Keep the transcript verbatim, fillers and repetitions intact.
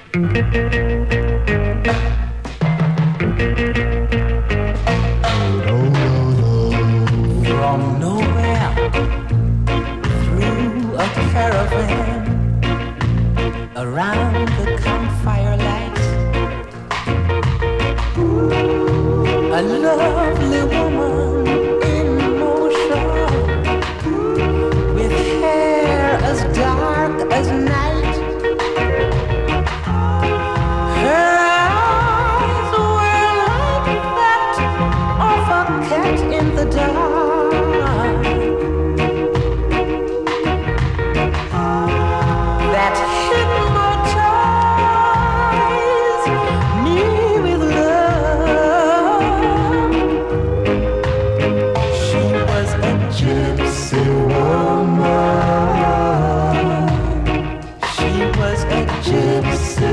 From nowhere through a caravan around the campfire light, a lovely woman in motion with hair as dark as night. Her eyes were like that of a cat in the dark. That hypnotized me with love. She was a gypsy woman. She was a gypsy